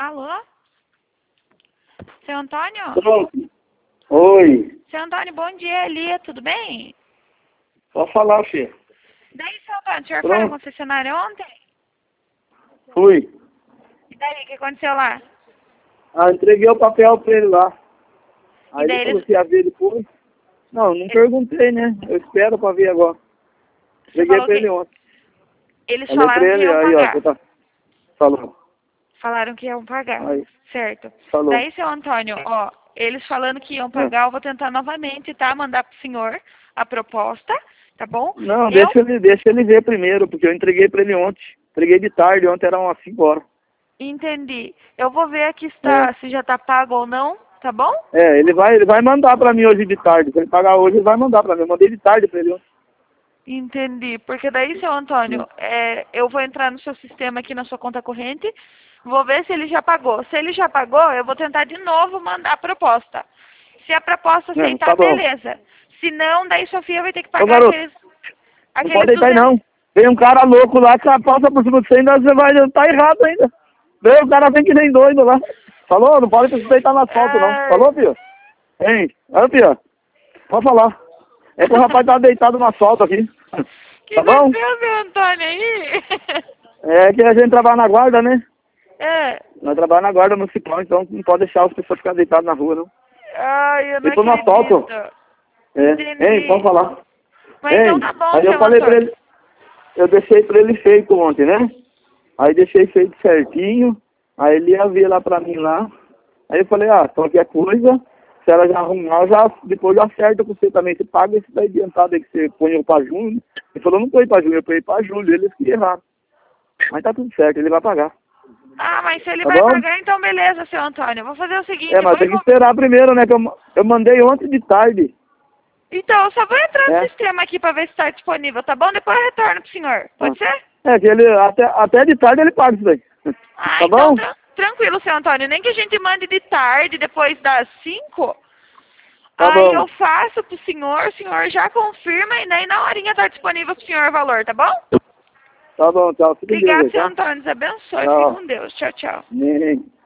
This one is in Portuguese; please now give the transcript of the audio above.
Alô? Seu Antônio? Pronto. Oi. Seu Antônio, bom dia, Elia, tudo bem? Pode falar, filho. Daí, seu Antônio, o senhor foi Pronto. na concessionária ontem? Fui. E daí, o que aconteceu lá? Entreguei o papel pra ele lá. Aí E daí ele falou eles... que ia ver depois. Não perguntei, né? Eu espero pra ver agora. Você Entreguei falou pra que ele ontem. eles Falei pra falaram que ele, iam aí ó, pagar. você tá... Falou. Falaram que iam pagar, Aí, certo. falou. Daí, seu Antônio, ó, eles falando que iam É. pagar, eu vou tentar novamente, tá? Mandar pro senhor a proposta, tá bom? Não, Eu deixa ele ver primeiro, porque eu entreguei pra ele ontem. Entreguei de tarde, ontem era umas 5 horas. entendi. Eu vou ver aqui É. se já tá pago ou não, tá bom? Ele vai mandar pra mim hoje de tarde. Se ele pagar hoje, ele vai mandar pra mim. Eu mandei de tarde pra ele ontem. Entendi. Porque daí, seu Antônio, eu vou entrar no seu sistema aqui na sua conta corrente, vou ver se ele já pagou. Se ele já pagou, eu vou tentar de novo mandar a proposta. Se a proposta aceitar, Tá bom. beleza. Se não, daí Sofia vai ter que Ô, pagar garoto, não pode aqueles deitar aí 200. não. Vem um cara louco lá que passa por cima de você, ainda você vai tá errado ainda. Vem, o cara vem que nem doido lá. Falou? Não pode deitar no asfalto não. Falou, filho? Hein? Olha, filho. Pode falar. É que o rapaz tá deitado no asfalto aqui. Que Tá bom? aconteceu, seu Antônio, aí? É que a gente trabalha na guarda, né? É. Nós trabalhamos na guarda municipal, então não pode deixar as pessoas ficarem deitadas na rua, não. Ai, eu não Deitou no asfalto. acredito. Hein? Pode Entendi. falar. Mas então tá bom, Aí eu seu falei pra Antônio. ele, eu deixei pra ele feito ontem, né? Aí deixei feito certinho, aí ele ia ver lá pra mim lá. Aí eu falei, qualquer coisa, se ela já arrumar, depois eu acerto com você também. Você paga esse daí adiantado aí que você põe pra junho. Ele falou, não põe pra junho, eu ponho pra julho. Eles que erraram. Mas tá tudo certo, ele vai pagar. Ah, mas se ele Tá vai bom? pagar, então beleza, seu Antônio. Eu vou fazer o seguinte, eu Mas tem que vou... esperar primeiro, né? Que eu mandei ontem de tarde. Então, eu só vou entrar no É. sistema aqui pra ver se está disponível, tá bom? Depois eu retorno pro senhor. Pode ser? Que ele, até de tarde ele paga isso daí. Ah, Tá então bom? tranquilo, seu Antônio. Nem que a gente mande de tarde, depois das 5. Tá Aí bom. eu faço pro senhor, o senhor já confirma e daí na horinha tá disponível pro senhor o valor, tá bom? Tá bom, tchau. Fica em Deus Obrigado, aí, seu tá? Antônio. Deus abençoe. Fique Tchau. com Deus. Tchau, tchau. Amém.